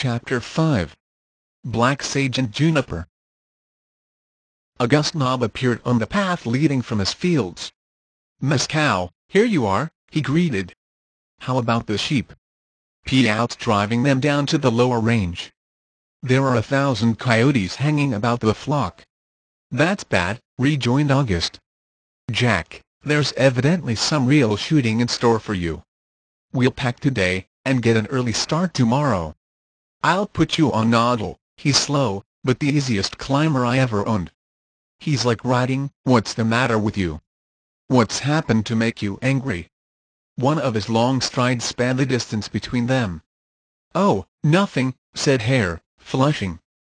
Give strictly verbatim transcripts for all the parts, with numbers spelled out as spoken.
Chapter five. Black Sage and Juniper. August Nob appeared on the path leading from his fields. "Mescal, here you are," he greeted. "How about the sheep? Piot's driving them down to the lower range. There are a thousand coyotes hanging about the flock." "That's bad," rejoined August. "Jack, there's evidently some real shooting in store for you. We'll pack today, and get an early start tomorrow. I'll put you on Noddle. He's slow, but the easiest climber I ever owned. He's like riding." "What's the matter with you? What's happened to make you angry?" One of his long strides spanned the distance between them. "Oh, nothing," said Hare, flushing.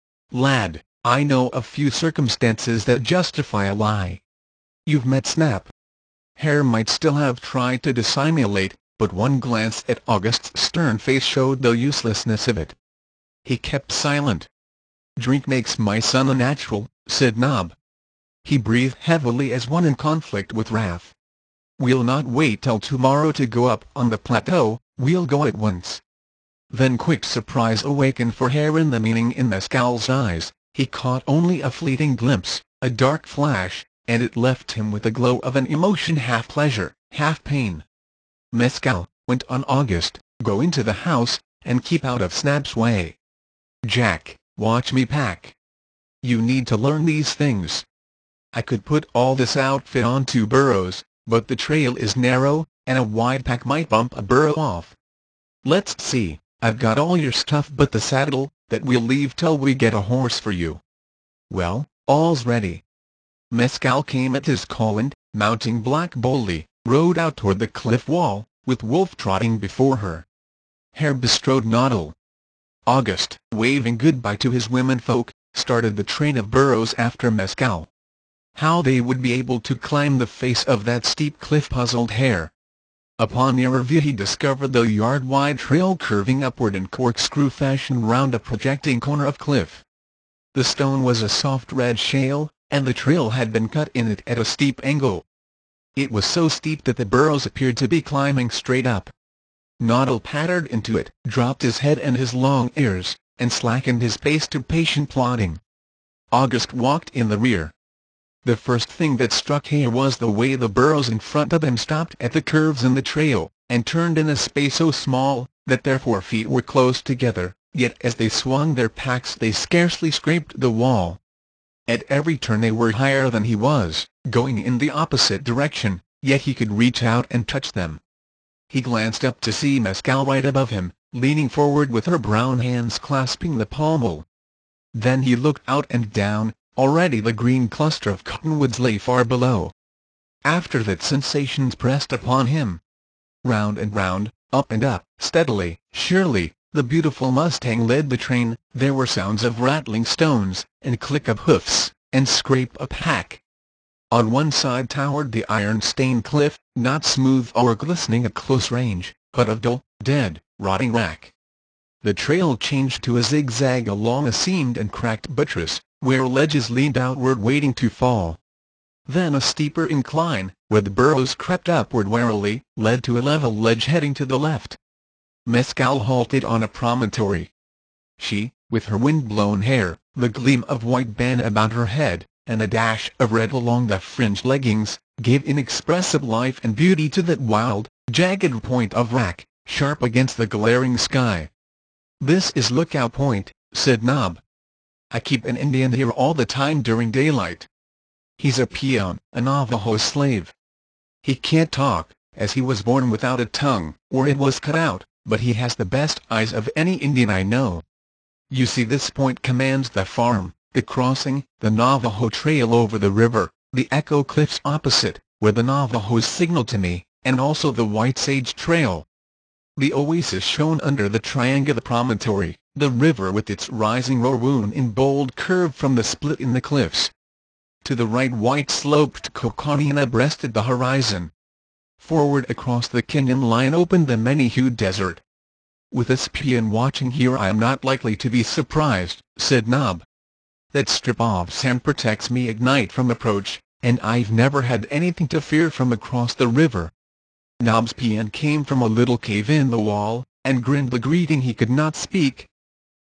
"Lad, I know a few circumstances that justify a lie. You've met Snap." Hare might still have tried to dissimulate, but one glance at August's stern face showed the uselessness of it. He kept silent. "Drink makes my son unnatural," said Nob. He breathed heavily as one in conflict with wrath. "We'll not wait till tomorrow to go up on the plateau, we'll go at once." Then quick surprise awakened for Hare in the meaning in Mescal's eyes. He caught only a fleeting glimpse, a dark flash, and it left him with a glow of an emotion half pleasure, half pain. "Mescal," went on August, "go into the house, and keep out of Snap's way. Jack, watch me pack. You need to learn these things. I could put all this outfit on two burros, but the trail is narrow, and a wide pack might bump a burro off. Let's see, I've got all your stuff but the saddle, that we'll leave till we get a horse for you." "Well, all's ready." Mescal came at his call and, mounting Black boldly, rode out toward the cliff wall, with Wolf trotting before her. Hare bestrode Noddle. August, waving goodbye to his womenfolk, started the train of burros after Mescal. How they would be able to climb the face of that steep cliff puzzled Hare. Upon nearer view he discovered the yard-wide trail curving upward in corkscrew fashion round a projecting corner of cliff. The stone was a soft red shale, and the trail had been cut in it at a steep angle. It was so steep that the burros appeared to be climbing straight up. Noddle pattered into it, dropped his head and his long ears, and slackened his pace to patient plodding. August walked in the rear. The first thing that struck Hare was the way the burros in front of them stopped at the curves in the trail, and turned in a space so small, that their forefeet were close together, yet as they swung their packs they scarcely scraped the wall. At every turn they were higher than he was, going in the opposite direction, yet he could reach out and touch them. He glanced up to see Mescal right above him, leaning forward with her brown hands clasping the pommel. Then he looked out and down. Already the green cluster of cottonwoods lay far below. After that sensations pressed upon him. Round and round, up and up, steadily, surely, the beautiful Mustang led the train. There were sounds of rattling stones, and click of hoofs, and scrape of pack. On one side towered the iron-stained cliff, not smooth or glistening at close range, but of dull, dead, rotting wrack. The trail changed to a zigzag along a seamed and cracked buttress, where ledges leaned outward waiting to fall. Then a steeper incline, where the burros crept upward warily, led to a level ledge heading to the left. Mescal halted on a promontory. She, with her wind-blown hair, the gleam of white band about her head, and a dash of red along the fringed leggings, gave inexpressive life and beauty to that wild, jagged point of wrack, sharp against the glaring sky. "This is Lookout Point," said Nob. "I keep an Indian here all the time during daylight. He's a peon, a Navajo slave. He can't talk, as he was born without a tongue, or it was cut out, but he has the best eyes of any Indian I know. You see, this point commands the farm, the crossing, the Navajo Trail over the river, the Echo Cliffs opposite, where the Navajos signal to me, and also the White Sage Trail." The oasis shone under the triangular promontory, the river with its rising roar in bold curve from the split in the cliffs. To the right white-sloped Coconina breasted the horizon. Forward across the canyon line opened the many-hued desert. "With a peon watching here I am not likely to be surprised," said Nob. "That strip of sand protects me at night from approach, and I've never had anything to fear from across the river." Nob's peon came from a little cave in the wall, and grinned the greeting he could not speak.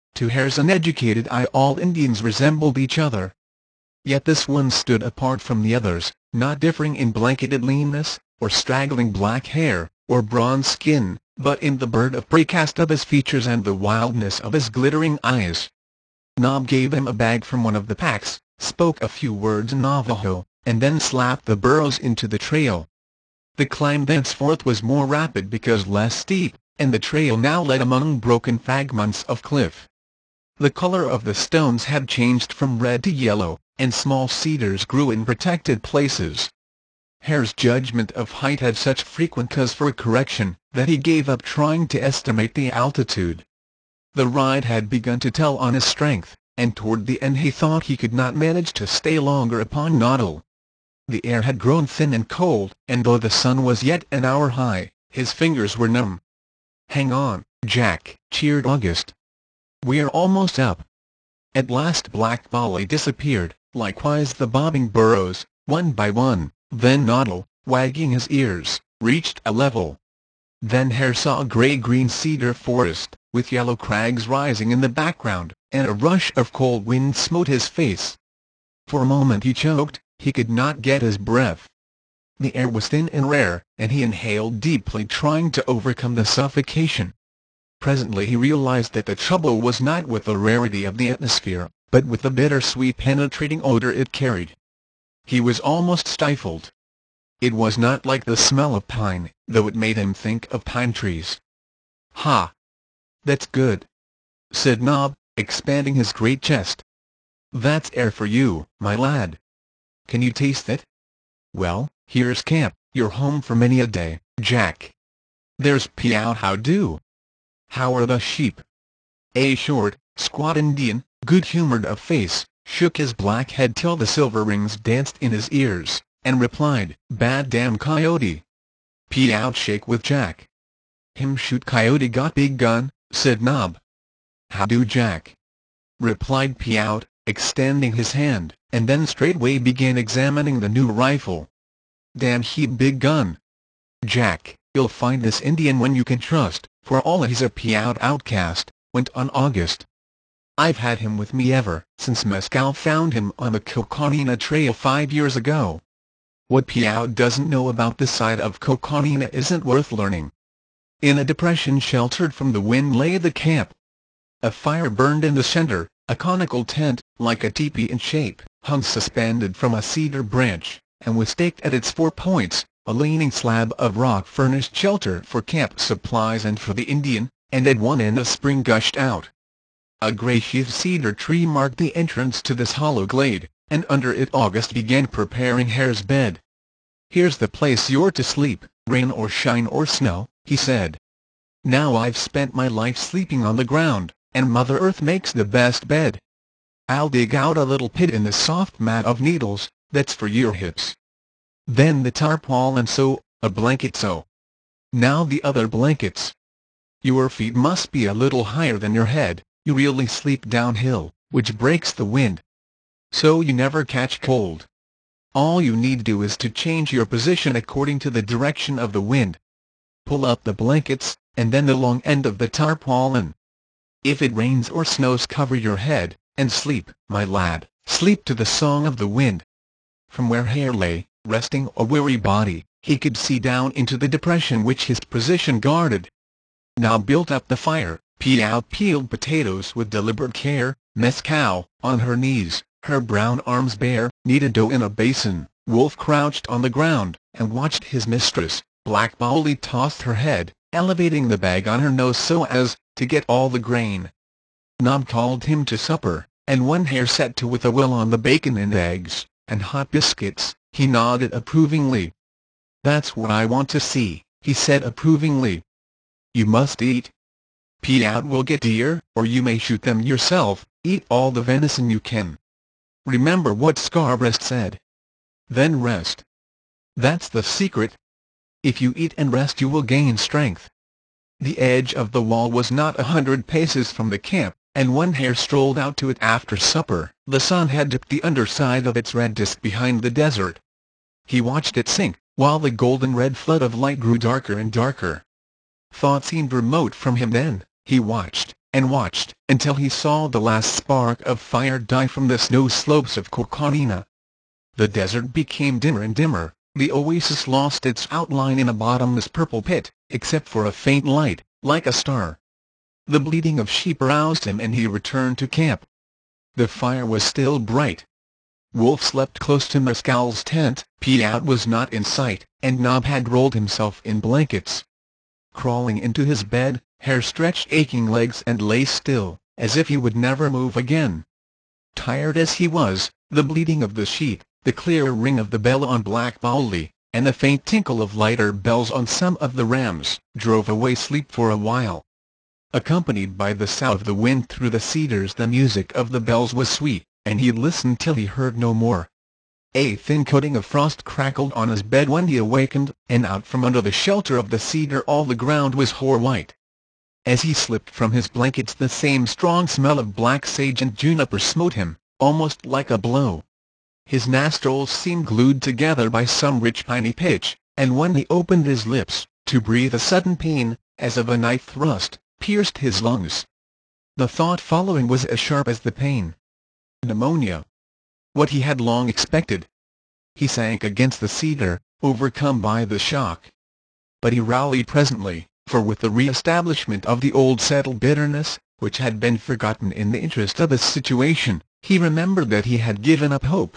To Hare's uneducated eye all Indians resembled each other. Yet this one stood apart from the others, not differing in blanketed leanness, or straggling black hair, or bronze skin, but in the bird of prey cast of his features and the wildness of his glittering eyes. Nob gave him a bag from one of the packs, spoke a few words in Navajo, and then slapped the burros into the trail. The climb thenceforth was more rapid because less steep, and the trail now led among broken fragments of cliff. The color of the stones had changed from red to yellow, and small cedars grew in protected places. Hare's judgment of height had such frequent cause for correction, that he gave up trying to estimate the altitude. The ride had begun to tell on his strength, and toward the end he thought he could not manage to stay longer upon Noddle. The air had grown thin and cold, and though the sun was yet an hour high, his fingers were numb. "Hang on, Jack," cheered August. "We're almost up." At last Black Bolly disappeared, likewise the bobbing burros, one by one. Then Noddle, wagging his ears, reached a level. Then Hare saw a grey-green cedar forest, with yellow crags rising in the background, and a rush of cold wind smote his face. For a moment he choked, he could not get his breath. The air was thin and rare, and he inhaled deeply trying to overcome the suffocation. Presently he realized that the trouble was not with the rarity of the atmosphere, but with the bitter-sweet penetrating odor it carried. He was almost stifled. It was not like the smell of pine, though it made him think of pine trees. "Ha! That's good," said Nob, expanding his great chest. "That's air for you, my lad. Can you taste it? Well, here's camp, your home for many a day, Jack. There's Piout how do. How are the sheep?" A short, squat Indian, good-humored of face, shook his black head till the silver rings danced in his ears, and replied, "Bad damn coyote. Piout shake with Jack." "Him shoot coyote got big gun," said Nob. "How do Jack?" replied Piout, extending his hand, and then straightway began examining the new rifle. "Damn heap big gun. Jack, you'll find this Indian one you can trust, for all he's a Piout outcast," went on August. "I've had him with me ever since Mescal found him on the Coconina Trail five years ago. What Piout doesn't know about this side of Coconina isn't worth learning." In a depression sheltered from the wind lay the camp. A fire burned in the center, a conical tent, like a teepee in shape, hung suspended from a cedar branch, and was staked at its four points. A leaning slab of rock furnished shelter for camp supplies and for the Indian, and at one end a spring gushed out. A gray-sheathed cedar tree marked the entrance to this hollow glade, and under it August began preparing Hare's bed. "Here's the place you're to sleep, rain or shine or snow," he said. "Now I've spent my life sleeping on the ground, and Mother Earth makes the best bed. I'll dig out a little pit in the soft mat of needles, that's for your hips. Then the tarpaulin so, a blanket so. Now the other blankets. Your feet must be a little higher than your head, you really sleep downhill, which breaks the wind. So you never catch cold. All you need do is to change your position according to the direction of the wind. Pull up the blankets, and then the long end of the tarpaulin. If it rains or snows cover your head, and sleep, my lad, sleep to the song of the wind." From where Hare lay, resting a weary body, he could see down into the depression which his position guarded. Now built up the fire, Piout peeled potatoes with deliberate care, Mescal, on her knees, her brown arms bare, kneaded dough in a basin. Wolf crouched on the ground, and watched his mistress. Black Bolly tossed her head, elevating the bag on her nose so as to get all the grain. Nob called him to supper, and when Hare set to with a will on the bacon and eggs, and hot biscuits, he nodded approvingly. "That's what I want to see," he said approvingly. "You must eat. Piat will get deer, or you may shoot them yourself. Eat all the venison you can. Remember what Scarbreast said. Then rest. That's the secret. If you eat and rest you will gain strength." The edge of the wall was not a hundred paces from the camp, and when Hare strolled out to it after supper, the sun had dipped the underside of its red disk behind the desert. He watched it sink, while the golden-red flood of light grew darker and darker. Thought seemed remote from him then. He watched, and watched until he saw the last spark of fire die from the snow slopes of Coconina. The desert became dimmer and dimmer, the oasis lost its outline in a bottomless purple pit, except for a faint light, like a star. The bleating of sheep roused him and he returned to camp. The fire was still bright. Wolf slept close to Mescal's tent, Piaut was not in sight, and Nob had rolled himself in blankets. Crawling into his bed, Hare stretched aching legs and lay still, as if he would never move again. Tired as he was, the bleating of the sheep, the clear ring of the bell on Black Bowley, and the faint tinkle of lighter bells on some of the rams, drove away sleep for a while. Accompanied by the sough of the wind through the cedars, the music of the bells was sweet, and he listened till he heard no more. A thin coating of frost crackled on his bed when he awakened, and out from under the shelter of the cedar all the ground was hoar white. As he slipped from his blankets the same strong smell of black sage and juniper smote him, almost like a blow. His nostrils seemed glued together by some rich piney pitch, and when he opened his lips, to breathe a sudden pain, as of a knife thrust, pierced his lungs. The thought following was as sharp as the pain. Pneumonia. What he had long expected. He sank against the cedar, overcome by the shock. But he rallied presently, for with the re-establishment of the old settled bitterness, which had been forgotten in the interest of his situation, he remembered that he had given up hope.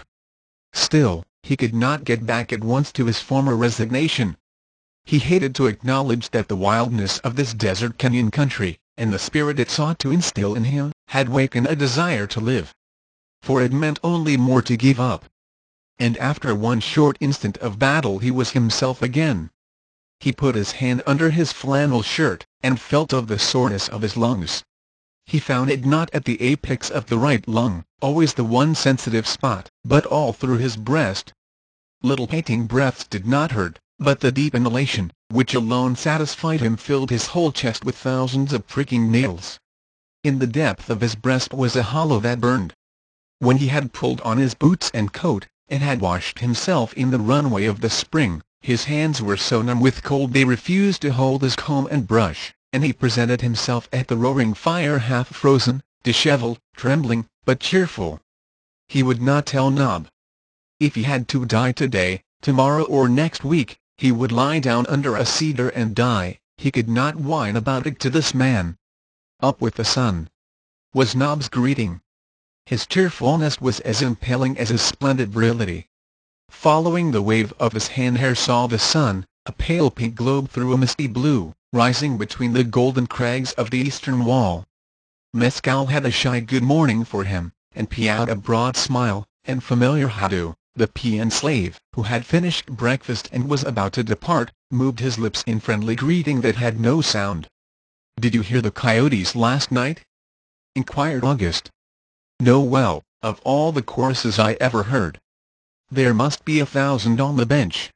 Still, he could not get back at once to his former resignation. He hated to acknowledge that the wildness of this desert canyon country, and the spirit it sought to instill in him, had wakened a desire to live. For it meant only more to give up. And after one short instant of battle he was himself again. He put his hand under his flannel shirt, and felt of the soreness of his lungs. He found it not at the apex of the right lung, always the one sensitive spot, but all through his breast. Little panting breaths did not hurt, but the deep inhalation, which alone satisfied him, filled his whole chest with thousands of pricking nails. In the depth of his breast was a hollow that burned. When he had pulled on his boots and coat, and had washed himself in the runway of the spring, his hands were so numb with cold they refused to hold his comb and brush, and he presented himself at the roaring fire half frozen, dishevelled, trembling, but cheerful. He would not tell Nob. If he had to die today, tomorrow or next week, he would lie down under a cedar and die. He could not whine about it to this man. "Up with the sun," was Nob's greeting. His cheerfulness was as impelling as his splendid virility. Following the wave of his hand, Hare saw the sun, a pale pink globe through a misty blue, rising between the golden crags of the eastern wall. Mescal had a shy good morning for him, and Piaut a broad smile, and familiar Hadu, the peon slave, who had finished breakfast and was about to depart, moved his lips in friendly greeting that had no sound. "Did you hear the coyotes last night?" inquired August. "No, well, of all the choruses I ever heard. There must be a thousand on the bench.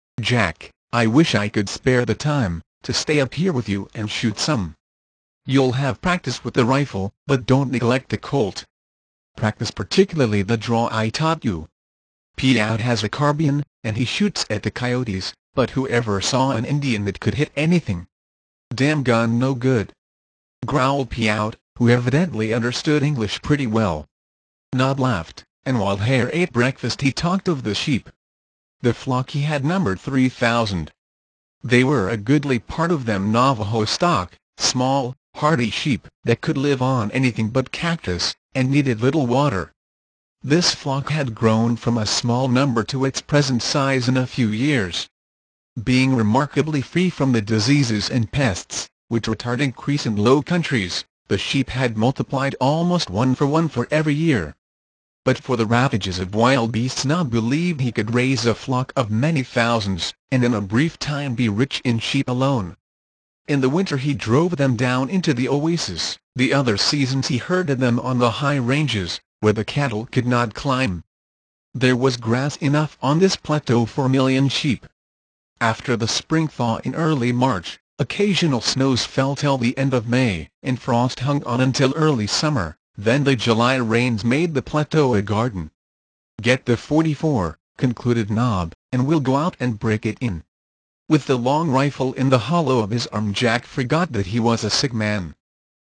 Jack, I wish I could spare the time to stay up here with you and shoot some. You'll have practice with the rifle, but don't neglect the Colt. Practice particularly the draw I taught you. Piaut has a carbine, and he shoots at the coyotes, but whoever saw an Indian that could hit anything? Damn gun no good," growled Piaut, who evidently understood English pretty well. Nob laughed, and while Hare ate breakfast he talked of the sheep. The flock he had numbered three thousand. They were a goodly part of them Navajo stock, small, hardy sheep, that could live on anything but cactus, and needed little water. This flock had grown from a small number to its present size in a few years. Being remarkably free from the diseases and pests, which retard increase in low countries, the sheep had multiplied almost one for one for every year. But for the ravages of wild beasts Nob believed he could raise a flock of many thousands, and in a brief time be rich in sheep alone. In the winter he drove them down into the oasis, the other seasons he herded them on the high ranges, where the cattle could not climb. There was grass enough on this plateau for a million sheep. After the spring thaw in early March, occasional snows fell till the end of May, and frost hung on until early summer. Then the July rains made the plateau a garden. "Get the forty-four," concluded Nob, "and we'll go out and break it in." With the long rifle in the hollow of his arm Jack forgot that he was a sick man.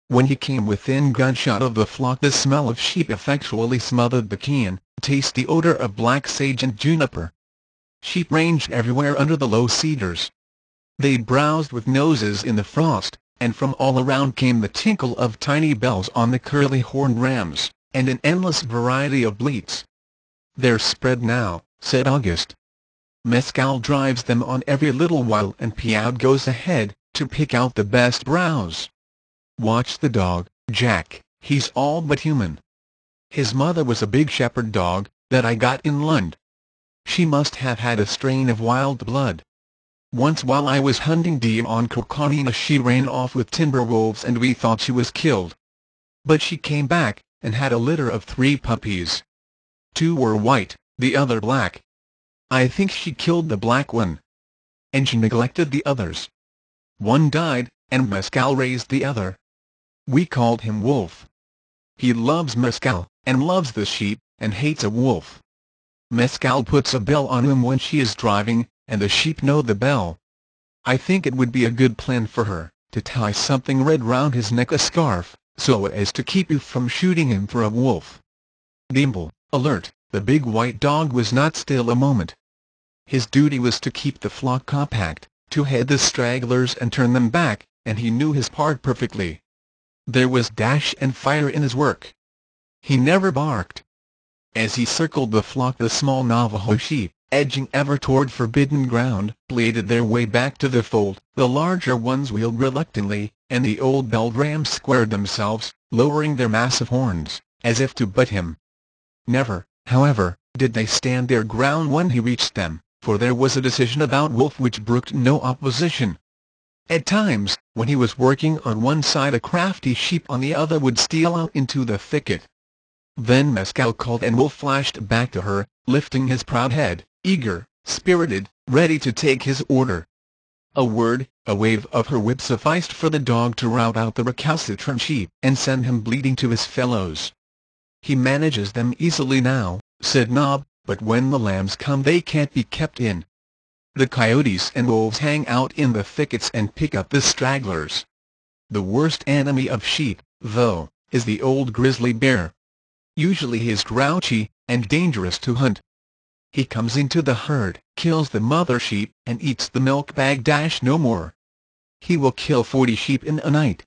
When he came within gunshot of the flock, the smell of sheep effectually smothered the keen, tasty odor of black sage and juniper. Sheep ranged everywhere under the low cedars. They browsed with noses in the frost, and from all around came the tinkle of tiny bells on the curly-horned rams, and an endless variety of bleats. "They're spread now," said August. "Mescal drives them on every little while, and Piout goes ahead, to pick out the best browse. Watch the dog, Jack, he's all but human. His mother was a big shepherd dog, that I got in Lund. She must have had a strain of wild blood. Once while I was hunting deer on Coconina she ran off with timber wolves and we thought she was killed. But she came back, and had a litter of three puppies. Two were white, the other black. I think she killed the black one. And she neglected the others. One died, and Mescal raised the other. We called him Wolf. He loves Mescal, and loves the sheep, and hates a wolf. Mescal puts a bell on him when she is driving, and the sheep know the bell. I think it would be a good plan for her, to tie something red round his neck, a scarf, so as to keep you from shooting him for a wolf." Nimble, alert, the big white dog was not still a moment. His duty was to keep the flock compact, to head the stragglers and turn them back, and he knew his part perfectly. There was dash and fire in his work. He never barked. As he circled the flock, the small Navajo sheep, edging ever toward forbidden ground, bladed their way back to the fold. The larger ones wheeled reluctantly, and the old belled rams squared themselves, lowering their massive horns, as if to butt him. Never, however, did they stand their ground when he reached them, for there was a decision about Wolf which brooked no opposition. At times, when he was working on one side, a crafty sheep on the other would steal out into the thicket. Then Mescal called and Wolf flashed back to her, lifting his proud head, eager, spirited, ready to take his order. A word, a wave of her whip sufficed for the dog to rout out the recalcitrant sheep, and send him bleating to his fellows. "He manages them easily now," said Nob, "but when the lambs come they can't be kept in. The coyotes and wolves hang out in the thickets and pick up the stragglers. The worst enemy of sheep, though, is the old grizzly bear. Usually he is grouchy, and dangerous to hunt. He comes into the herd, kills the mother sheep, and eats the milk bag dash no more. He will kill forty sheep in a night.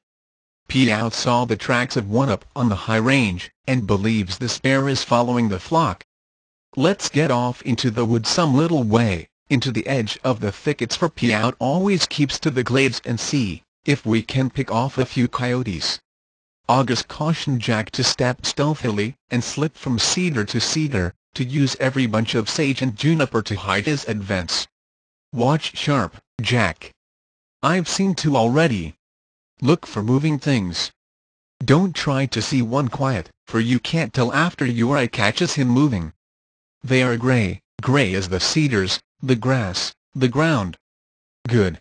Piout saw the tracks of one up on the high range, and believes this bear is following the flock. Let's get off into the woods some little way, into the edge of the thickets, for Piout always keeps to the glades, and see if we can pick off a few coyotes." August cautioned Jack to step stealthily, and slip from cedar to cedar, to use every bunch of sage and juniper to hide his advance. "Watch sharp, Jack. I've seen two already. Look for moving things. Don't try to see one quiet, for you can't tell after your eye catches him moving. They are gray, gray as the cedars, the grass, the ground." "Good.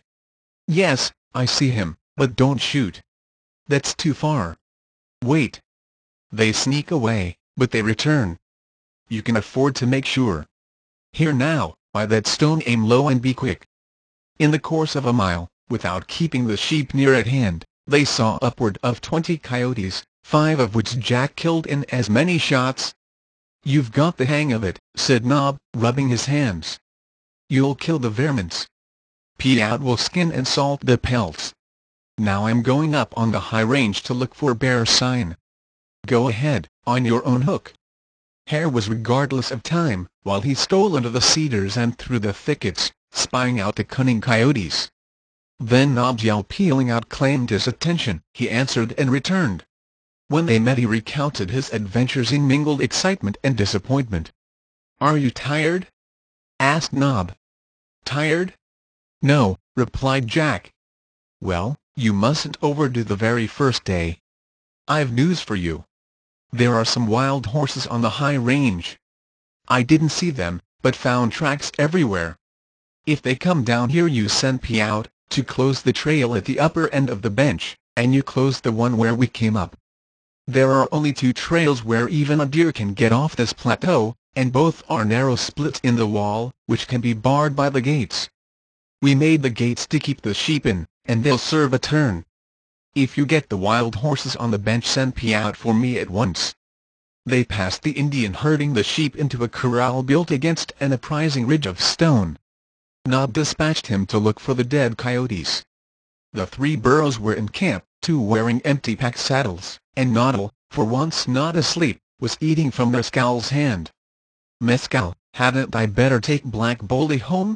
Yes, I see him, but don't shoot. That's too far. Wait. They sneak away, but they return. You can afford to make sure. Here now, by that stone, aim low and be quick." In the course of a mile, without keeping the sheep near at hand, they saw upward of twenty coyotes, five of which Jack killed in as many shots. "You've got the hang of it," said Nob, rubbing his hands. "You'll kill the vermins. Piat will skin and salt the pelts. Now I'm going up on the high range to look for bear sign. Go ahead, on your own hook." Hare was regardless of time, while he stole into the cedars and through the thickets, spying out the cunning coyotes. Then Nob's yell pealing out claimed his attention. He answered and returned. When they met he recounted his adventures in mingled excitement and disappointment. "Are you tired?" asked Nob. "Tired? No," replied Jack. "Well, you mustn't overdo the very first day. I've news for you. There are some wild horses on the high range. I didn't see them, but found tracks everywhere. If they come down here you send Piat to close the trail at the upper end of the bench, and you close the one where we came up. There are only two trails where even a deer can get off this plateau, and both are narrow splits in the wall, which can be barred by the gates. We made the gates to keep the sheep in, and they'll serve a turn. If you get the wild horses on the bench, send Piaut for me at once." They passed the Indian herding the sheep into a corral built against an apprising ridge of stone. Nob dispatched him to look for the dead coyotes. The three burros were in camp, two wearing empty pack saddles, and Noddle, for once not asleep, was eating from Mescal's hand. "Mescal, hadn't I better take Black Boldy home?"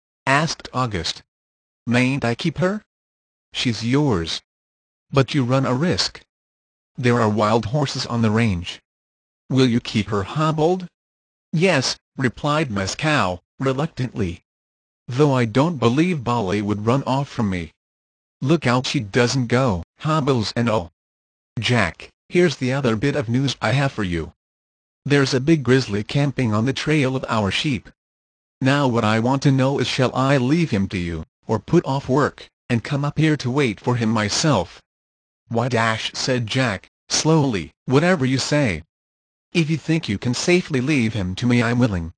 asked August. "Mayn't I keep her?" "She's yours." "But you run a risk. There are wild horses on the range." "Will you keep her hobbled?" "Yes," replied Mescal, reluctantly. "Though I don't believe Bolly would run off from me." "Look out she doesn't go, hobbles and all." "Jack, here's the other bit of news I have for you. There's a big grizzly camping on the trail of our sheep. Now what I want to know is, shall I leave him to you, or put off work, and come up here to wait for him myself?" "Why dash," said Jack, slowly, "whatever you say. If you think you can safely leave him to me, I'm willing.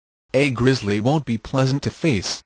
A grizzly won't be pleasant to face.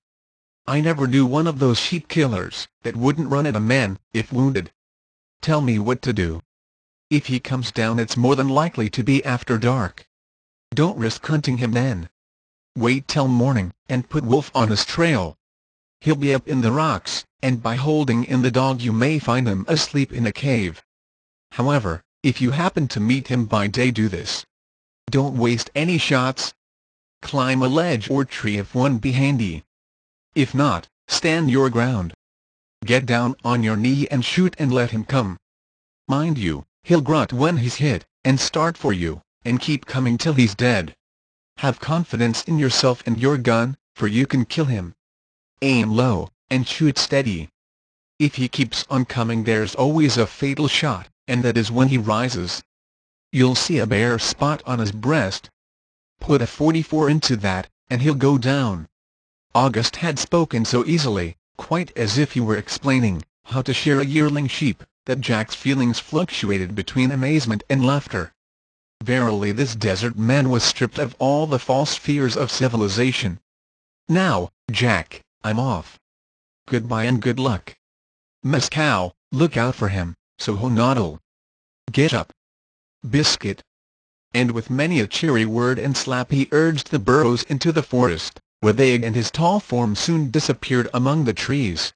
I never knew one of those sheep killers that wouldn't run at a man, if wounded. Tell me what to do. If he comes down, it's more than likely to be after dark. Don't risk hunting him then. Wait till morning, and put Wolf on his trail. He'll be up in the rocks, and by holding in the dog you may find him asleep in a cave. However, if you happen to meet him by day, do this. Don't waste any shots. Climb a ledge or tree if one be handy. If not, stand your ground. Get down on your knee and shoot and let him come. Mind you, he'll grunt when he's hit, and start for you, and keep coming till he's dead. Have confidence in yourself and your gun, for you can kill him. Aim low, and shoot steady. If he keeps on coming, there's always a fatal shot, and that is when he rises. You'll see a bare spot on his breast. Put a forty-four into that, and he'll go down." August had spoken so easily, quite as if he were explaining how to shear a yearling sheep, that Jack's feelings fluctuated between amazement and laughter. Verily, this desert man was stripped of all the false fears of civilization. "Now, Jack, I'm off. Goodbye and good luck. Mescal, look out for him, so he'll Noddle. Get up. Biscuit." And with many a cheery word and slap he urged the burros into the forest, where they and his tall form soon disappeared among the trees.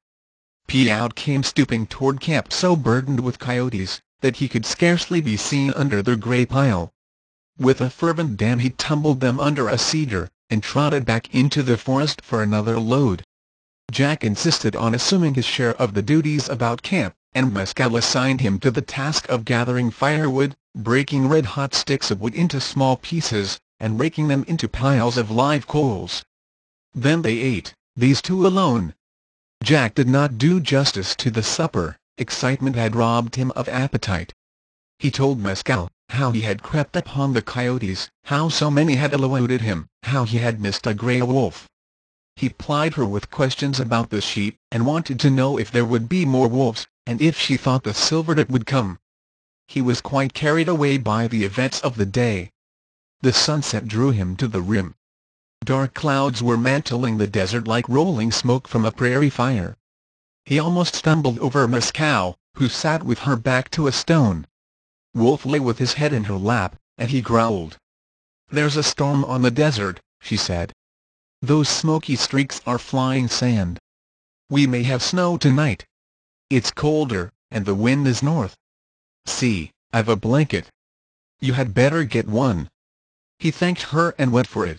Piaut came stooping toward camp, so burdened with coyotes that he could scarcely be seen under their grey pile. With a fervent dam he tumbled them under a cedar, and trotted back into the forest for another load. Jack insisted on assuming his share of the duties about camp, and Mescal assigned him to the task of gathering firewood, breaking red-hot sticks of wood into small pieces, and raking them into piles of live coals. Then they ate, these two alone. Jack did not do justice to the supper. Excitement had robbed him of appetite. He told Mescal how he had crept upon the coyotes, how so many had eluded him, how he had missed a grey wolf. He plied her with questions about the sheep, and wanted to know if there would be more wolves, and if she thought the Silverdip would come. He was quite carried away by the events of the day. The sunset drew him to the rim. Dark clouds were mantling the desert like rolling smoke from a prairie fire. He almost stumbled over Mescal, who sat with her back to a stone. Wolf lay with his head in her lap, and he growled. "There's a storm on the desert," she said. "Those smoky streaks are flying sand. We may have snow tonight. It's colder, and the wind is north. See, I've a blanket. You had better get one." He thanked her and went for it.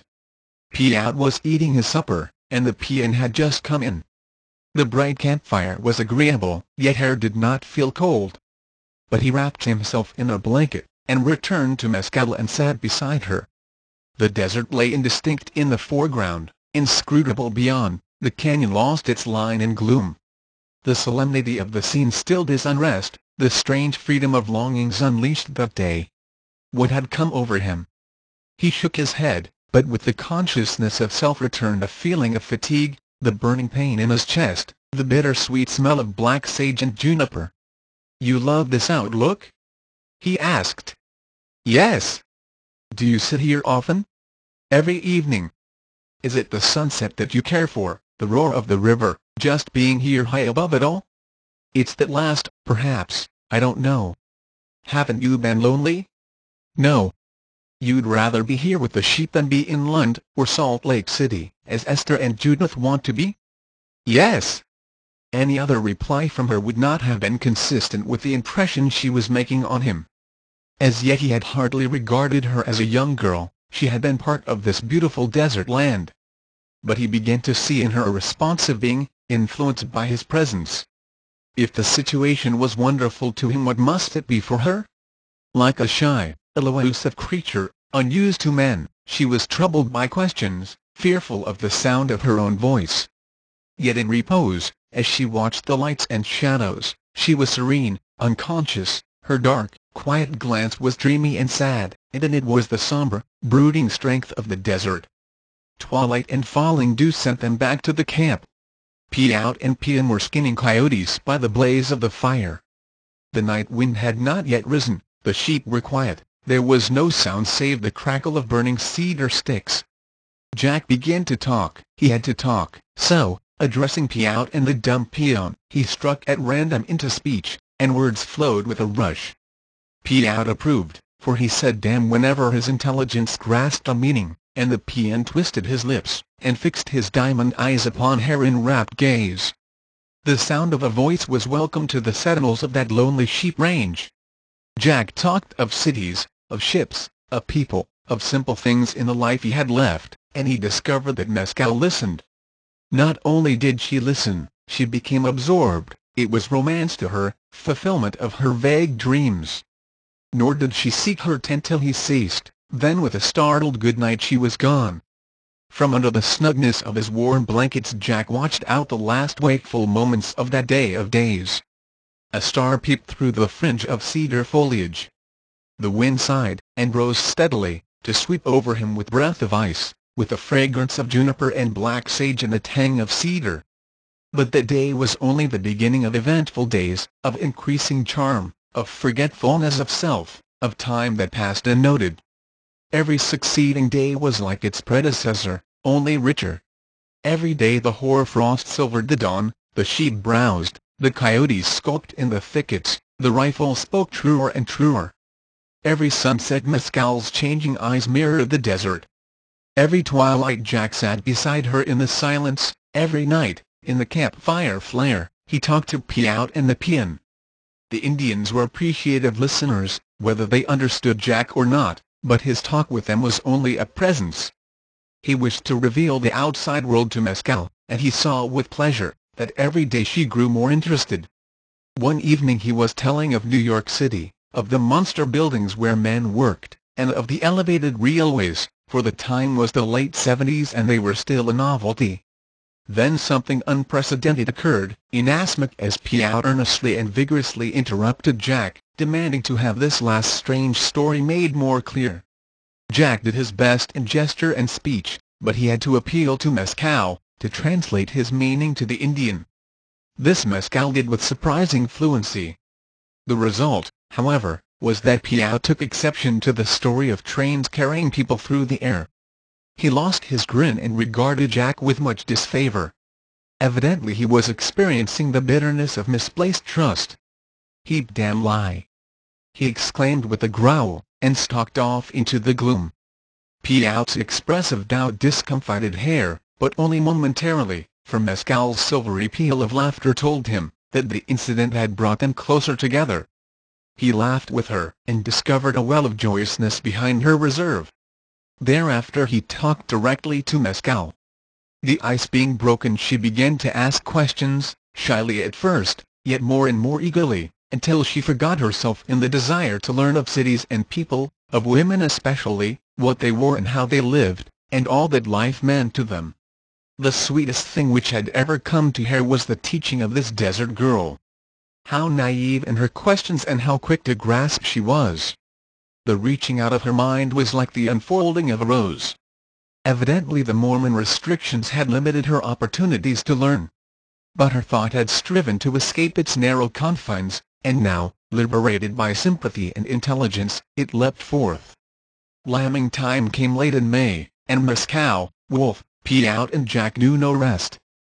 Piaut was eating his supper, and the peon had just come in. The bright campfire was agreeable, yet Hare did not feel cold. But he wrapped himself in a blanket, and returned to Mescal and sat beside her. The desert lay indistinct in the foreground, inscrutable beyond. The canyon lost its line in gloom. The solemnity of the scene stilled his unrest, the strange freedom of longings unleashed that day. What had come over him? He shook his head, but with the consciousness of self returned a feeling of fatigue, the burning pain in his chest, the bitter-sweet smell of black sage and juniper. "You love this outlook?" he asked. "Yes." "Do you sit here often?" "Every evening." "Is it the sunset that you care for, the roar of the river, just being here high above it all?" It's that last, perhaps, I don't know. Haven't you been lonely? No. You'd rather be here with the sheep than be in Lund, or Salt Lake City, as Esther and Judith want to be? Yes. Any other reply from her would not have been consistent with the impression she was making on him. As yet he had hardly regarded her as a young girl. She had been part of this beautiful desert land. But he began to see in her a responsive being, influenced by his presence. If the situation was wonderful to him, what must it be for her? Like a shy, elusive creature, unused to men, she was troubled by questions, fearful of the sound of her own voice. Yet in repose, as she watched the lights and shadows, she was serene, unconscious. Her dark, quiet glance was dreamy and sad, and in it was the somber, brooding strength of the desert. Twilight and falling dew sent them back to the camp. Piotr and Pian were skinning coyotes by the blaze of the fire. The night wind had not yet risen, the sheep were quiet, there was no sound save the crackle of burning cedar sticks. Jack began to talk. He had to talk, so, addressing Piotr and the dumb peon, he struck at random into speech, and words flowed with a rush. Piotr approved, for he said damn whenever his intelligence grasped a meaning, and the peon twisted his lips, and fixed his diamond eyes upon her in rapt gaze. The sound of a voice was welcome to the sentinels of that lonely sheep range. Jack talked of cities, of ships, of people, of simple things in the life he had left, and he discovered that Mescal listened. Not only did she listen, she became absorbed. It was romance to her, fulfillment of her vague dreams. Nor did she seek her tent till he ceased, then with a startled good night she was gone. From under the snugness of his warm blankets Jack watched out the last wakeful moments of that day of days. A star peeped through the fringe of cedar foliage. The wind sighed, and rose steadily, to sweep over him with breath of ice, with the fragrance of juniper and black sage and the tang of cedar. But that day was only the beginning of eventful days, of increasing charm, of forgetfulness of self, of time that passed unnoted. Every succeeding day was like its predecessor, only richer. Every day the hoar-frost silvered the dawn, the sheep browsed, the coyotes skulked in the thickets, the rifle spoke truer and truer. Every sunset Mescal's changing eyes mirrored the desert. Every twilight Jack sat beside her in the silence. Every night, in the camp-fire flare, he talked to Piotr and the peon. The Indians were appreciative listeners, whether they understood Jack or not, but his talk with them was only a presence. He wished to reveal the outside world to Mescal, and he saw with pleasure that every day she grew more interested. One evening he was telling of New York City, of the monster buildings where men worked, and of the elevated railways, for the time was the late seventies and they were still a novelty. Then something unprecedented occurred, inasmuch as Piotr earnestly and vigorously interrupted Jack, demanding to have this last strange story made more clear. Jack did his best in gesture and speech, but he had to appeal to Mescal, to translate his meaning to the Indian. This Mescal did with surprising fluency. The result, however, was that Piotr took exception to the story of trains carrying people through the air. He lost his grin and regarded Jack with much disfavor. Evidently he was experiencing the bitterness of misplaced trust. "Heap damn lie!" he exclaimed with a growl, and stalked off into the gloom. Piotr's expressive doubt discomfited her, but only momentarily, for Mescal's silvery peal of laughter told him that the incident had brought them closer together. He laughed with her, and discovered a well of joyousness behind her reserve. Thereafter he talked directly to Mescal. The ice being broken, she began to ask questions, shyly at first, yet more and more eagerly, until she forgot herself in the desire to learn of cities and people, of women especially, what they wore and how they lived, and all that life meant to them. The sweetest thing which had ever come to her was the teaching of this desert girl. How naive in her questions and how quick to grasp she was! The reaching out of her mind was like the unfolding of a rose. Evidently the Mormon restrictions had limited her opportunities to learn. But her thought had striven to escape its narrow confines, and now, liberated by sympathy and intelligence, it leapt forth. Lambing time came late in May, and Mescal, Wolf, Piotr and Jack knew no rest.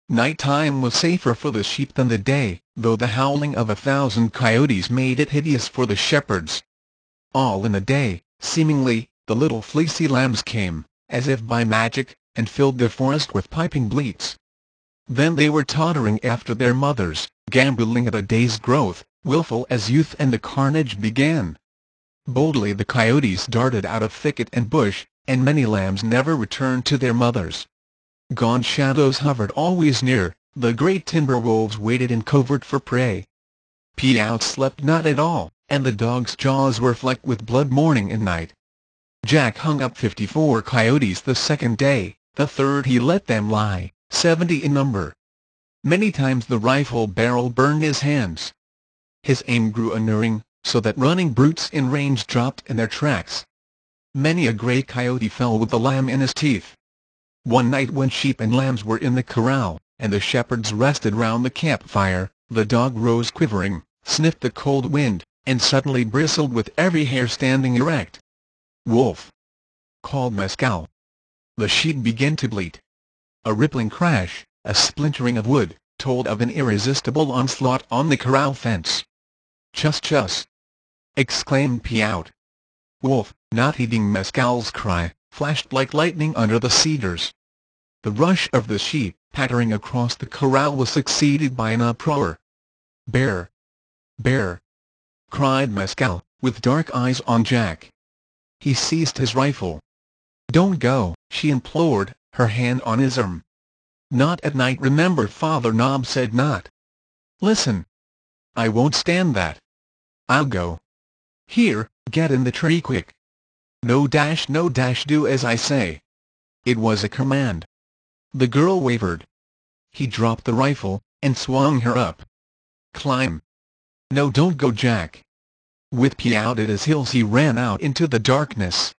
Night-time was safer for the sheep than the day, though the howling of a thousand coyotes made it hideous for the shepherds. All in a day, seemingly, the little fleecy lambs came, as if by magic, and filled the forest with piping bleats. Then they were tottering after their mothers, gambolling at a day's growth, willful as youth, and the carnage began. Boldly the coyotes darted out of thicket and bush, and many lambs never returned to their mothers. Gaunt shadows hovered always near, the great timber wolves waited in covert for prey. Piaout slept not at all, and the dog's jaws were flecked with blood morning and night. Jack hung up fifty-four coyotes the second day, the third he let them lie, seventy in number. Many times the rifle barrel burned his hands. His aim grew unerring, so that running brutes in range dropped in their tracks. Many a grey coyote fell with the lamb in his teeth. One night when sheep and lambs were in the corral, and the shepherds rested round the campfire, the dog rose quivering, sniffed the cold wind, and suddenly bristled with every hair standing erect. "Wolf!" called Mescal. The sheep began to bleat. A rippling crash, a splintering of wood, told of an irresistible onslaught on the corral fence. "Chus chus!" exclaimed Piaut. Wolf, not heeding Mescal's cry, flashed like lightning under the cedars. The rush of the sheep, pattering across the corral, was succeeded by an uproar. "Bear! Bear!" cried Mescal, with dark eyes on Jack. He seized his rifle. "Don't go," she implored, her hand on his arm. "Not at night, remember Father Knob said not. Listen. I won't stand that. I'll go. Here, get in the tree quick. No dash, no dash, do as I say." It was a command. The girl wavered. He dropped the rifle, and swung her up. "Climb." "No, don't go, Jack." With Piaut at his heels he ran out into the darkness.